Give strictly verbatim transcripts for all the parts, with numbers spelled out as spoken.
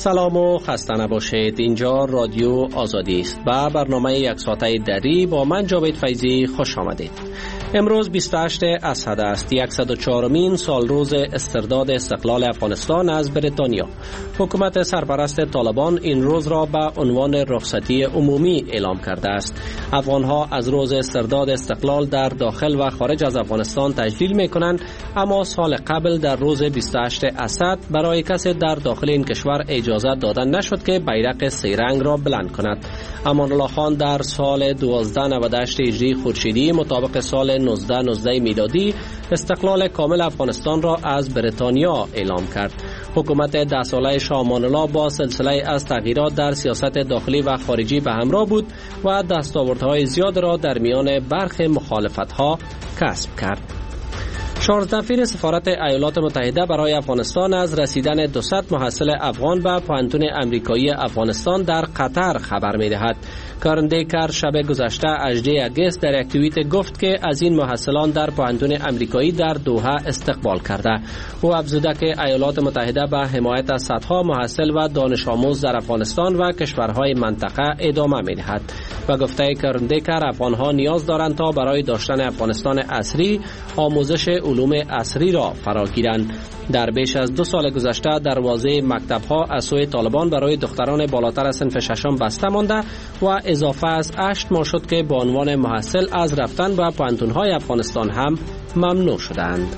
سلام و خسته نباشید. اینجا رادیو آزادی است و برنامه یک ساعته دری با من جاوید فیضی خوش آمدید. امروز بیست و هشتم اسحد است، صد و چهارمین سال روز استرداد استقلال افغانستان از بریتانیا. حکومت سرپرست طالبان این روز را به عنوان رخصتی عمومی اعلام کرده است. افغانها از روز استرداد استقلال در داخل و خارج از افغانستان تجلیل می‌کنند، اما سال قبل در روز بیست و هشتم اسد برای کسی در داخل این کشور اجازه دادن نشد که بیرق سه رنگ را بلند کند. امان الله خان در سال هزار و دویست و نود و هشت هجری خورشیدی مطابق سال هزار و نهصد و نوزده میلادی استقلال کامل افغانستان را از بریتانیا اعلام کرد. حکومت ده ساله شاه امان الله با سلسله از تغییرات در سیاست داخلی و خارجی به همراه بود و دستاوردهای زیاد را در میان برخی مخالفت‌ها کسب کرد. چهارده سفیر سفارت ایالات متحده برای افغانستان از رسیدن دویست محصل افغان به پوهنتون امریکایی افغانستان در قطر خبر می‌دهد. کارن دیکر شب گذشته هجدهم اگست در یک توییت گفت که از این محصلان در پوهنتون امریکایی در دوحه استقبال کرده. او افزوده که ایالات متحده به حمایت از صدها محصل و دانش آموز در افغانستان و کشورهای منطقه ادامه می‌دهد و گفته کارن دیکر افغانها نیاز دارند تا برای داشتن افغانستان عصری آموزش علوم عصری را فراگیرند. در بیش از دو سال گذشته دروازه مکتب‌ها از سوی طالبان برای دختران بالاتر از صنف ششم بسته مانده و اضافه از هشت ماه شد که به عنوان محصل از رفتن به پوهنتون‌های افغانستان هم ممنوع شدند.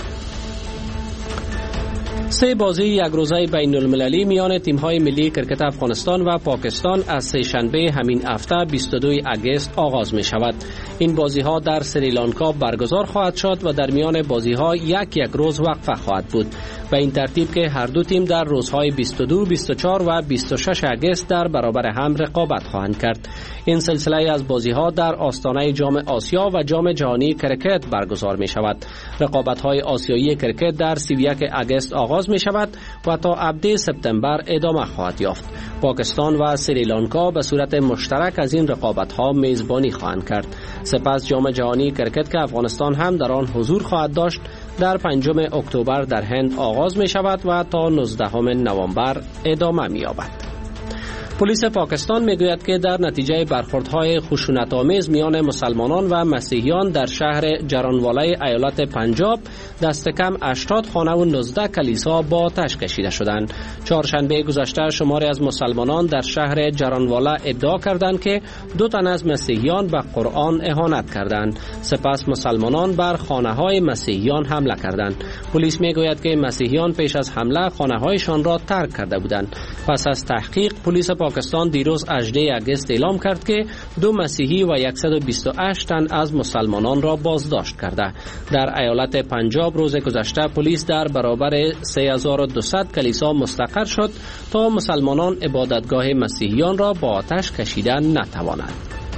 سه بازی یک روزه بین المللی میان تیم‌های ملی کرکت افغانستان و پاکستان از سه شنبه همین هفته بیست و دوم اگست آغاز می شود. این بازی‌ها در سریلانکا برگزار خواهد شد و در میان بازی‌ها یک یک روز وقفه خواهد بود. به این ترتیب که هر دو تیم در روزهای بیست و دو، بیست و چهار و بیست و شش اگست در برابر هم رقابت خواهند کرد. این سلسله از بازی‌ها در آستانه جام آسیا و جام جهانی کرکت برگزار می شود. رقابت‌های آسیایی کرکت در سی و یک اگست آغاز می شود و تا هفده سپتامبر ادامه خواهد یافت. پاکستان و سریلانکا به صورت مشترک از این رقابت‌ها میزبانی خواهند کرد. سپس جام جهانی کرکت که افغانستان هم در آن حضور خواهد داشت در پنجم اکتبر در هند آغاز می شود و تا نوزدهم نوامبر ادامه می یابد. پلیس پاکستان میگوید که در نتیجه برخوردهای خشونت‌آمیز میان مسلمانان و مسیحیان در شهر جرانواله ایالت پنجاب دست کم هشتاد خانه و نوزده کلیسا با آتش کشیده شدند. چهارشنبه گذشته شماری از مسلمانان در شهر جرانواله ادعا کردند که دو تن از مسیحیان به قرآن اهانت کردند. سپس مسلمانان بر خانه‌های مسیحیان حمله کردند. پلیس میگوید که مسیحیان پیش از حمله خانه‌هایشان را ترک کرده بودند. پس از تحقیق پلیس پاکستان دیروز هجدهم اگست اعلام کرد که دو مسیحی و صد و بیست و هشت تن از مسلمانان را بازداشت کرده. در ایالت پنجاب روز گذشته پلیس در برابر سه هزار و دویست کلیسا مستقر شد تا مسلمانان عبادتگاه مسیحیان را با آتش کشیدن نتوانند.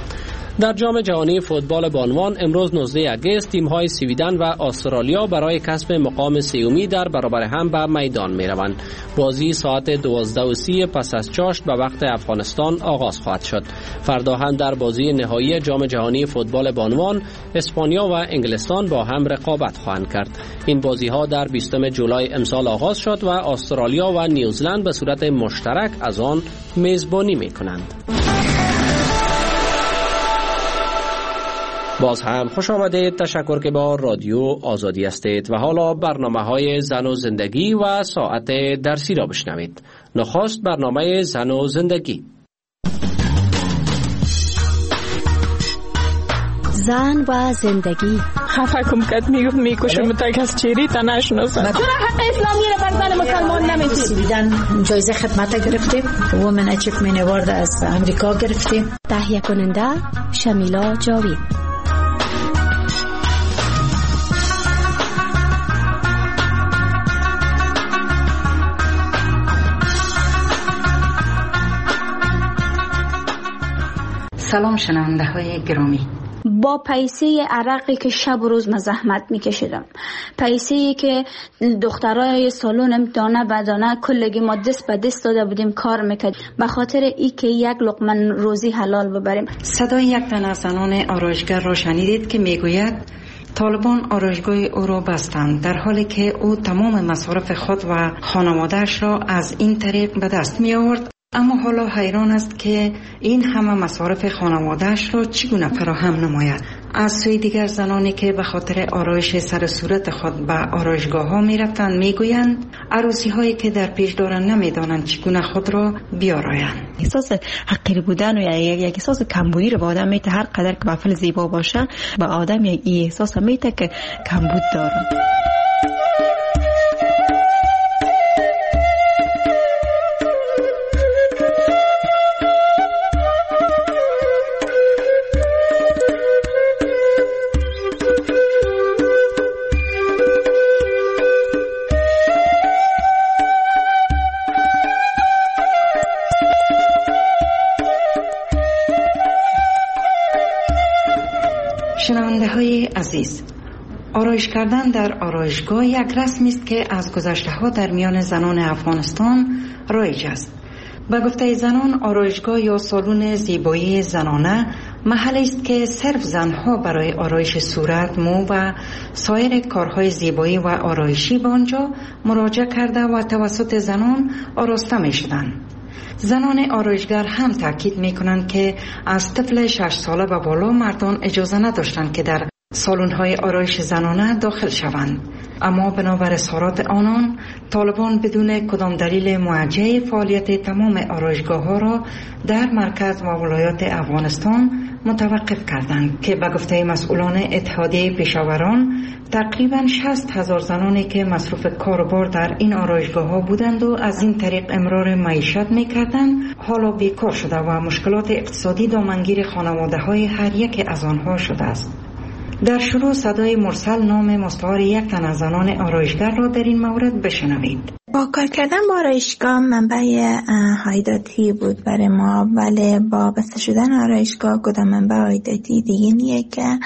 در جام جهانی فوتبال بانوان امروز نوزدهم اگست تیم‌های سویدن و استرالیا برای کسب مقام سومی در برابر هم به میدان می‌روند. بازی ساعت دوازده و سی پس از چاشت به وقت افغانستان آغاز خواهد شد. فردا هم در بازی نهایی جام جهانی فوتبال بانوان اسپانیا و انگلستان با هم رقابت خواهند کرد. این بازی‌ها در بیستم جولای امسال آغاز شد و استرالیا و نیوزلند به صورت مشترک از آن میزبانی می‌کنند. باز هم خوش آمدید. تشکر که با رادیو آزادی هستید و حالا برنامه های زن و زندگی و ساعت درسی را بشنوید. نخست برنامه زن و زندگی. زن و زندگی. خفه کم کت میگفت میکشم تا کس چیری تا نشناسم. چرا حق اسلامی رو بر زن مسلمان نمیدید؟ سویدن جایزه خدمت گرفتیم. وومن اچیومنت اوارد از امریکا گرفتیم. تهیه کننده شمیلا جاوید. سلام شنونده های گرامی. با پیسه عرقی که شب و روز مزاحمت میکشیدم، پیسه‌ای که دخترای سالون امتحانه بدانه کلگی ما دست به دست داده بودیم کار میکرد به خاطر ای که یک لقمه روزی حلال ببریم. صدای یک تن از زنان آرایشگر را شنیدید که میگوید طالبان آرایشگاه او را بستند، در حالی که او تمام مصارف خود و خانواده‌اش را از این طریق به دست می آورد. اما حالا حیران است که این همه مصارف خانواده‌اش را چگونه فراهم نماید. از سوی دیگر زنانی که به خاطر آرایش سر صورت خود به آرایشگاه ها می رفتند می گویند عروسی هایی که در پیش دارند نمی دانند چگونه خود را بیارایند. احساس حقیر بودن و یک یک احساس کمبودی رو به آدم میته، هر قدر که بافل زیبا باشه به آدم یک احساس میته که کمبود داره. شنونده های عزیز، آرایش کردن در آرایشگاه یک رسمی است که از گذشته ها در میان زنان افغانستان رایج است. به گفته زنان، آرایشگاه یا سالن زیبایی زنانه محلی است که صرف زنها برای آرایش صورت، مو و سایر کارهای زیبایی و آرایشی به آنجا مراجعه کرده و توسط زنان آراسته می شدند. زنان آرایشگر هم تاکید می کنند که از طفل شش ساله به بالا مردان اجازه نداشتند که در سالن‌های آرایش زنانه داخل شوند. اما بنابر اظهارات آنان، طالبان بدون کدام دلیل موجه فعالیت تمام آرایشگاه‌ها را در مرکز و ولایات افغانستان متوقف کردند که به گفته مسئولان اتحادیه پیشاوران تقریباً شصت هزار زنانی که مصروف کار و بار در این آرایشگاه‌ها بودند و از این طریق امرار معیشت می‌کردند، حالا بیکار شده و مشکلات اقتصادی دامنگیر خانواده‌های هر یک از آنها شده است. در شروع صدای مرسل نام مستعار یک تن از زنان آرایشگر را در این مورد بشنوید. با کار کردن با آرایشگاه منبع عایداتی بود برای ما، ولی با بسته شدن آرایشگاه کدام منبع عایداتی دیگه نیه که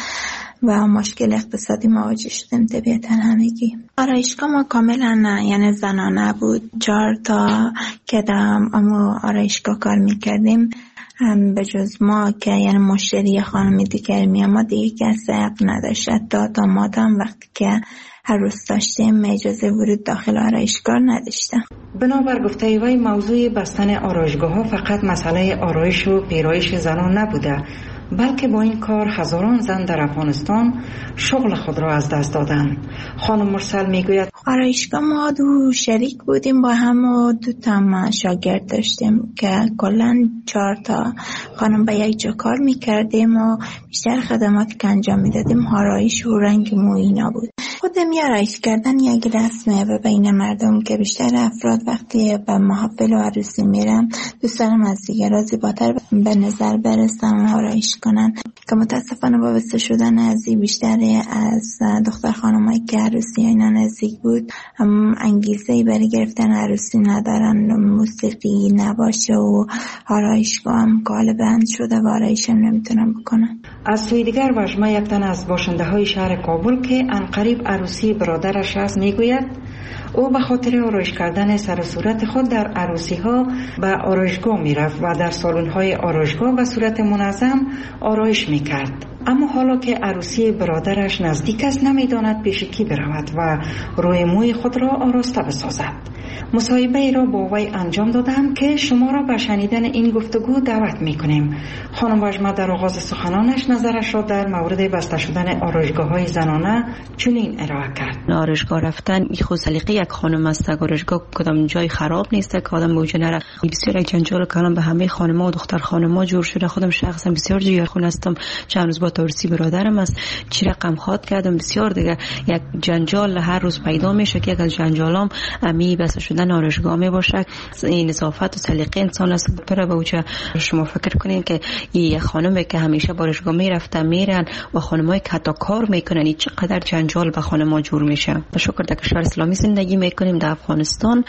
و مشکل اقتصادی مواجه شدیم. طبیعتا همگی آرایشگاه ما کاملا یعنی زنانه بود. چهار تا که در اما آرایشگاه کار میکردیم هم به جز ما که یعنی مشتری خانم دیگر می ما دیگه کسی حق نداشت. تا تا ما هم وقتی که هر روز داشتیم اجازه ورود داخل آرایشگاه نداشتم. بنابر گفته وی موضوع بستن آرایشگاه ها فقط مسئله آرایش و پیرایش زنان نبوده، بلکه با این کار هزاران زن در افغانستان شغل خود را از دست دادند. خانم مرسل میگوید آرایشگاه ما دو شریک بودیم با هم و دو تا شاگرد داشتیم که کلا چهار تا خانم با یک جا کار میکردیم و بیشتر خدماتی که انجام میدادیم آرایش و رنگ مو اینا بود. خودم آرایش کردن یک رسمه و بین مردم که بیشتر افراد وقتی به محافل و عروسی میرن دوست دارم از دیگران زیباتر به نظر برسن و آرایش کنن که متاسفانه با بسته شدن از بیشتر از دختر خانمایی که عروسی اینا نزدیک بود هم انگیزه‌ای برای گرفتن عروسی ندارن، موسیقی نباشه و آرایشگاه هم غالباً شده و آرایش هم نمیتونن بکنن. از سوی دیگر وژمه یک تن از باشنده های شهر کابل که عنقریب عروسی برادرش است میگوید او به خاطر آرایش کردن سر و صورت خود در عروسی ها به آرایشگاه می رفت و در سالن های آرایشگاه به صورت منظم آرایش می کرد. اما حالا که عروسی برادرش نزدیک است نمی داند پیش کی برود و روی موی خود را آراسته بسازد. مصاحبه ای را با وی انجام دادم که شما را به شنیدن این گفتگو دعوت می کنیم. خانم وژمه در آغاز سخنانش نظرش را در مورد بسته شدن آرایشگاه های زنانه چنین ارائه کرد. آرایشگاه رفتن این خود سلیقه یک خانم است. آرایشگاه کدام جای خراب نیست که آدم بوجه نره. بسیار جنجال کلام به همه خانم‌ها و دختر خانم‌ها جور شده. خودم شخصا بسیار جیگرخون هستم. چند روز با تورسی برادرم است چی رقم خواد کردم بسیار دیگه یک جنجال هر روز پیدا میشه که یک از جنجالام امی بسته شدن آرایشگاه می باشه. این نظافت و سلیقه انسان است. پر بوجه شما فکر کنین که این خانمی که همیشه با آرایشگاه میرفتن میرن و خانمایی که حتی کار میکنن این چقدر جنجال به خانم‌ها جور میشه. شکر در کشور اسلامی زندگی میکنیم در افغانستان.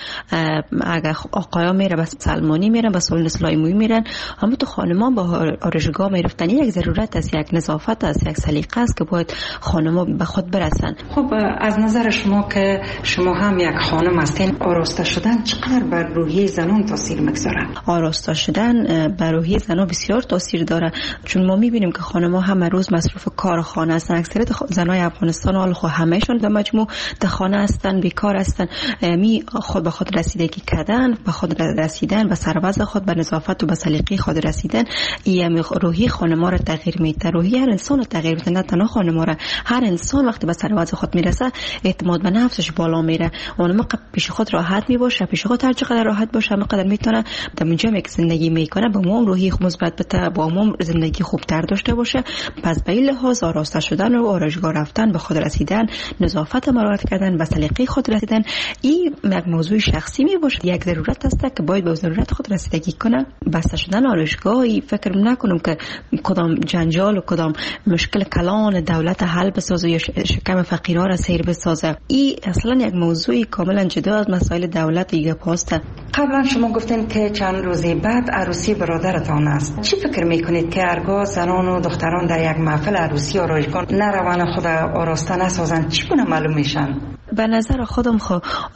اگر آقایا میره به سلمانی میرن به سالن اسلامی میرن، همون تو خانم‌ها با آرایشگاه میرفتن. یک ضرورت است، یک نظافت است، یک سلیقه است که باید خانم‌ها به خود برسن. خب از نظر شما که شما هم یک خانم هستین، آراسته شدن چقدر بر روحیه زنان تاثیر میگذاره؟ آراسته شدن بر روحیه زنان بسیار تاثیر داره، چون ما میبینیم که خانم‌ها همه روز مصروف کار خانه هستن. اکثریت زنای افغانستان حال خو همهشون به مجموع در خانه هستن، بیکار هستن. می خود به خود رسیدگی کردن، به خود رسیدن، به سروز خود، به نظافت و به سلیقه خود رسیدن، این روحی خانم‌ها را تغییر میده. روحی هر انسان رو تغییر میده، نه تنها خانم‌ها را. هر انسان وقتی به سروز خود میرسه اعتماد به نفسش بالا میره. اون موقع پیش خود راحت میباشه، پیش خود هر چقدر راحت باشه همقدر میتونه در اونجا که زندگی میکنه با عموم روحی مثبت بته، با عموم زندگی خوبتر داشته باشه. پس به این لحاظ آراسته شدن و آرایشگاه رفتن، به خود رسیدن، نظافت مراعات کردن، به سلیقه خود رسیدن، این یک موضوع شخصی میباشه. یک ضرورت است که باید به ضرورت خود رسیدگی کنه. بسته شدن آرایشگاهی فکر نکنم که کدام جنجال و کدام مشکل کلان دولت حل بسازه یا شکم فقیرها را سیر بسازه. این اصلا یک موضوعی کاملا جدا از مسائل دولت دیگه پاسته. قبلا شما گفتین که چند روزی بعد عروسی برادرتان است. چی فکر میکنید که هرگاه زنان و دختران در یک محفل عروسی آرایشگاه نروان خود آراسته نسازن چی گونه معلوم میشن؟ به نظر خودم خو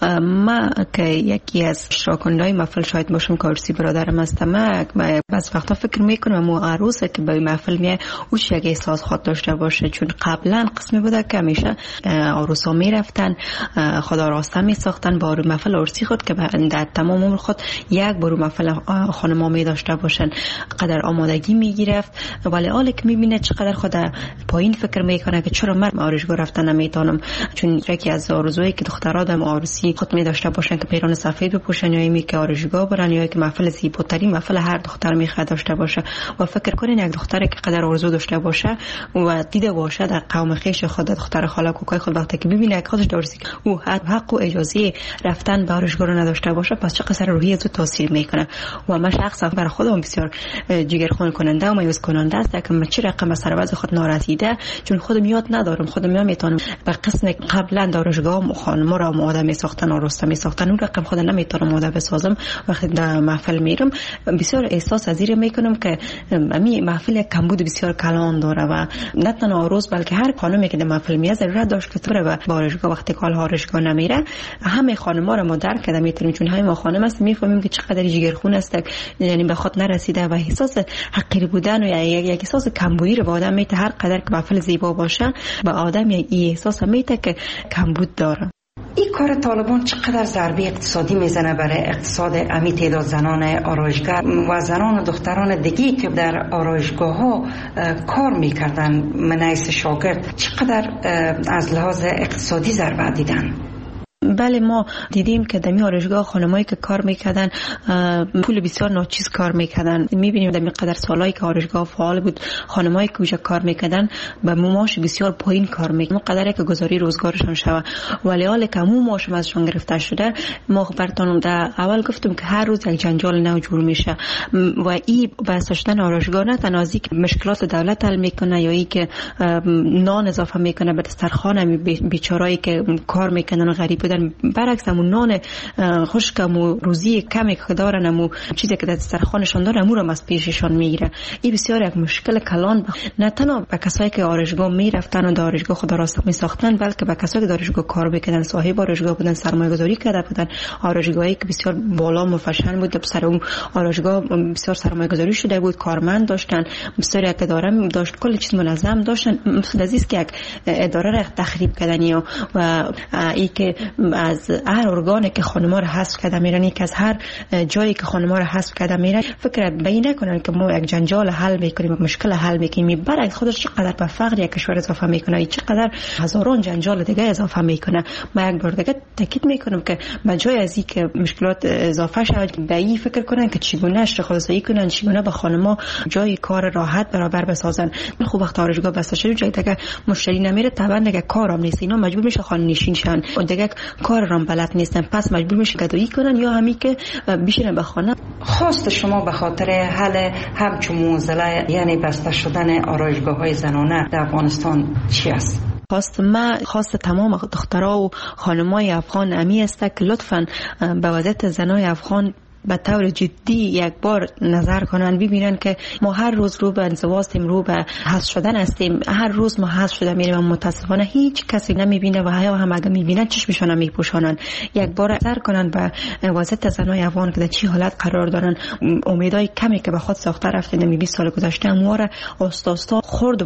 ما که یکی از اشتراک‌کننده‌های محفل شاید باشم که عروسی برادرم هستم، ما بعض وقتا فکر میکنم مو عروسه که به محفل میه او چه یک احساس خود داشته باشه، چون قبلا قسمی بوده که همیشه عروسا میرفتن خدا راسته میساختن با محفل عروسی خود که در تمام عمر خود یک بار محفل خانم‌ها می داشته باشن. قدر آمادگی میگرفت، ولی حالا که میبینه چقدر خود پایین فکر میکنه که چرا من آرایشگاه رفتن نمیتونم، چون یکی از آرزویی که دخترها در عروسی خود می داشته باشن که پیران سفید بپوشن یا می که آرایشگاه برن یا که محفل زیباترین محفل هر دختر میخواد داشته باشه. و فکر کنین یک دختری که قدر آرزو داشته باشه و دیده باشه در قوم خویش خود، دختر خاله کوکای خود، وقتی که ببینه که خودش درسی او حق و اجازه رفتن به آرایشگاه رو نداشته باشه، پس چه قصر روحی از تاثیر میکنه. و من شخصا برای خودم بسیار جگرخون کننده و مایوس کننده است که من چه رقم سروز خود نارسیده، چون خودم یاد ندارم، خودم نمیتونم به قسم قبلا آرایشگاه خانم‌ها را آماده میساختن، آراسته میساختن، اون رقم خود نمیتونم آماده بسازم. وقتی در محفل میرم بسیار احساس ازیر میکنم که می محفل کمبود بسیار کلان داره و نه تنها عروس بلکه هر خانمی که در محفل میاد ضرورت داشت که بره به آرایشگاه. وقتی کال آرایشگاه نمیره همه خانم‌ها را ما درک کرده میتونیم، چون همه ما خانم است میفهمیم که چقدر جگرخون است، یعنی به خود نرسیده و احساس حقیر بودن و یک احساس کمبودی رو به آدم میته. هر قدر که محفل زیبا باشه به آدم یک احساس میته که کمبود داره. این کار طالبان چقدر ضربه اقتصادی میزنه برای اقتصاد امی تعداد زنان آرایشگر و زنان و دختران دیگه که در آرایشگاه ها کار میکردن منعیس شاگرد، چقدر از لحاظ اقتصادی ضربه دیدن؟ بله ما دیدیم که در آرایشگاه خانمایی که کار میکردن پول بسیار ناچیز کار میکردن. میبینیم در مقدار سالایی که آرایشگاه فعال بود خانمایی که اونجا کار میکردن به معاش بسیار پایین کار میکردن، مقدره که گزاری روزگارشان شوه. ولی حالا که مو معاش ازشان گرفته شده، ما براتون در اول گفتم که هر روز یک جنجال نو جور میشه و این بسته شدن آرایشگاه نه تنها از اینکه مشکلات دولت حل میکنه یا اینکه نان اضافه میکنه به دسترخوان بیچارهایی که کار میکنن و غریب بودن، برعکس همون نان خشکم و روزی کمی که دارن، همون چیزی که در دسترخوانشان دارن همون رو از پیششان میگیره. این بسیار یک مشکل کلان نه تنها به کسایی که آرایشگاه میرفتن و در آرایشگاه خود راسته میساختن، بلکه به کسایی که در آرایشگاه کار میکردن، صاحب آرایشگاه بودن، سرمایه گذاری کرده بودن، آرایشگاهی که بسیار بالا مفشن بود، سر اون آرایشگاه بسیار سرمایه گذاری شده بود، کارمند داشتن، بسیار یک اداره داشت، کل چیز منظم داشتن. لذیذ که یک اداره را تخریب کردن و ای که از هر ارگانی که خانم‌ها را حذف کرده میرن، یک از هر جایی که خانم‌ها را حذف کرده میرن، فکر بین نکنن که ما یک جنجال حل میکنیم، یک مشکل حل میکنیم. برای خودش چقدر به فقر یک کشور اضافه میکنه، چقدر هزاران جنجال دیگه اضافه میکنه. ما یک بار دیگه تاکید میکنم که به جای از اینکه مشکلات اضافه شود، به این فکر کنن که چگونه اشتغال سازی کنن، چگونه به خانم‌ها جای کار راحت برابر بسازن. خوب وقت آرایشگاه بسته شد جای دیگه مشتری نمیره، طبعا دیگه کارام نیست، اینا مجبور میشه خانه نشین شن و دیگه کار رام بلد نیستن، پس مجبور میشه گدایی کنن یا همین که بشینن به خانه. خواست شما به خاطر حل همچون موزله یعنی بسته شدن آرایشگاه‌های زنانه در افغانستان چی است؟ خواست ما خواست تمام دخترها و خانمای افغان امی است که لطفاً به وضعیت زنای افغان به طور جدی یک بار نظر کنن، ببینن که ما هر روز رو به انزوا هستیم، رو به حذف شدن هستیم، هر روز ما حذف شده میریم و متاسفانه هیچ کسی نمیبینه و یا هم اگه میبینن چشمشون میپوشانن. یک بار نظر کنن به وضعیت زنای افغان که در چی حالت قرار دارن. امیدای کمی که به خود ساخته رفتن در بیست سال گذشته امواره آستا آستا خورد